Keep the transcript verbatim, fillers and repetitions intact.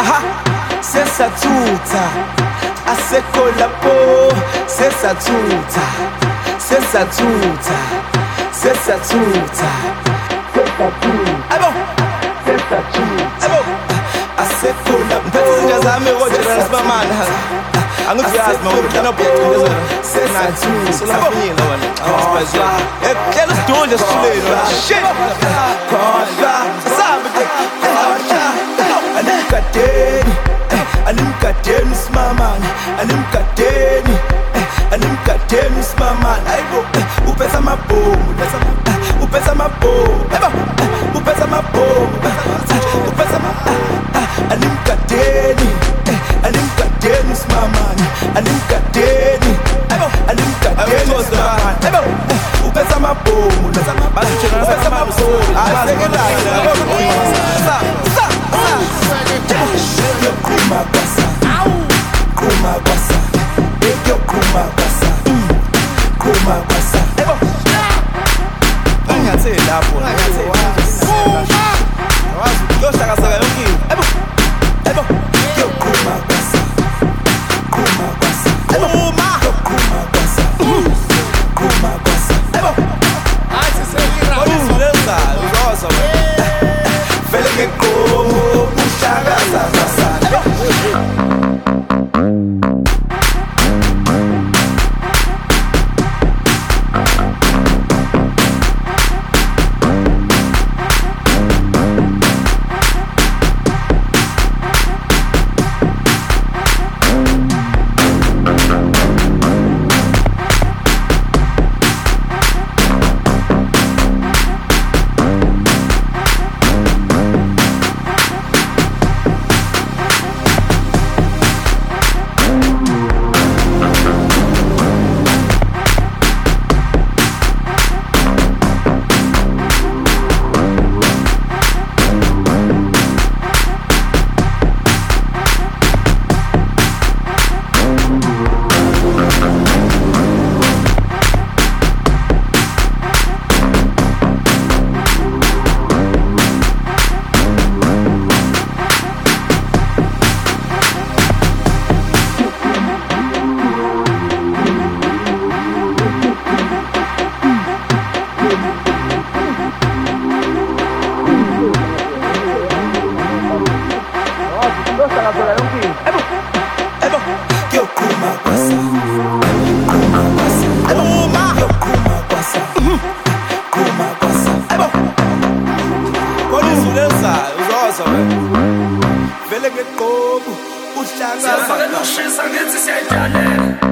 ha sesathuta asekho lapho sesathuta sesathuta sesathuta abo sesathuta abo asekho lapho izinja zami oJesus bamana angiziyazi mawukhona bhuqe sesathuta solafanyile wena awusibaziyo ekela sidunje sithuleni wena shit khohla sabe khohla alimkadeni alimkadeni simamani alimkadeni alimkadeni simamani ayibo uphetha amabhomu uphetha amabhomu uphetha amabhomu uphetha alimkadeni alimkadeni simamani alimkadeni alimkadeni simamani ayibo uphetha amabhomu uphetha amabhomu asekelayo Kuma basa, kuma basa, ekyo kuma basa, kuma basa. Ebo, angathe lapho, angathe kuma, wazi kuyoshaka saka yonke. Ebo, ebo, ekyo kuma basa, kuma basa. Ebo, kuma, kuma basa, kuma basa. Ebo, athi sekira. Ulenza, uzoza wena. Vele ke como ushaka sasa. Vele ke qobu uhlanga. Siyafaka noshisa ngithi siyayidlalela.